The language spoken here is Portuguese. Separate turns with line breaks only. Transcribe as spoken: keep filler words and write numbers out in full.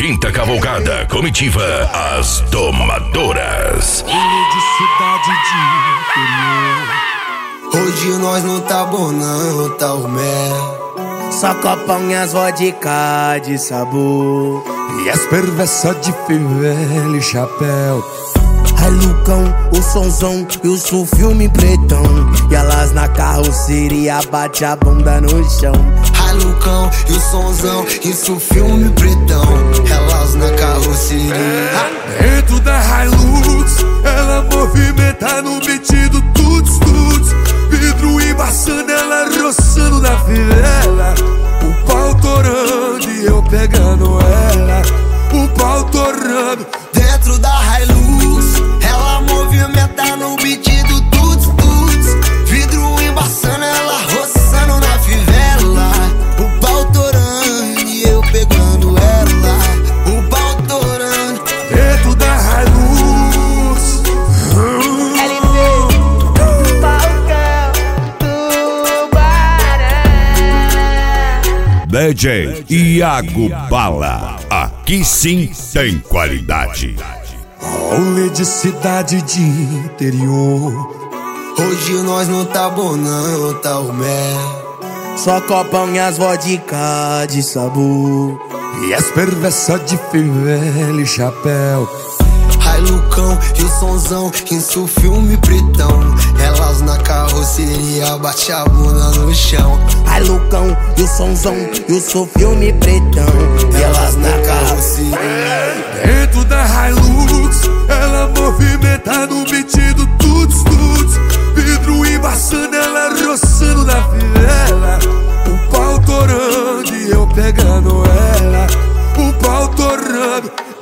Quinta Cavalgada, comitiva As Domadoras.
De cidade de interior.
Hoje nós não tá bom não, tá o mel.
Só copão e as vodka de sabor.
E as perversas de fivela e chapéu.
Ai Lucão, o sonzão e o sul filme pretão. E elas na carroceria bate a bunda no chão.
Ai Lucão e o sonzão, isso filme pretão. Elas na carroceria.
Dentro da Hilux, ela movimenta no beat do tuts tuts. Vidro embaçando, ela roçando na fivela. O pau torando e eu pegando ela. O pau torando.
Dentro da Hilux, ela movimenta no beat do tuts tuts. Vidro embaçando, ela roçando na fivela. O pau torando e eu pegando ela. O pau torando.
Dentro da Hilux.
L P, Falcão, Tubarão.
D J Iago Bala. Aqui sim tem qualidade.
Rolê de cidade de interior.
Hoje nós não tá bom não, tá o mel.
Só copão e as vodka de sabor.
E as perversas de fivela e chapéu.
Ai Lucão e o sonzão, isso filme pretão. Elas na carroceria bate a bunda no chão.
Ai Lucão e o sonzão e o sul filme pretão. E elas na carroceria.
Dentro da Hilux, ela movimenta no beat do tuts tuts. Vidro embaçando, ela roçando na fivela. O pau torando e eu pegando ela. O pau torando.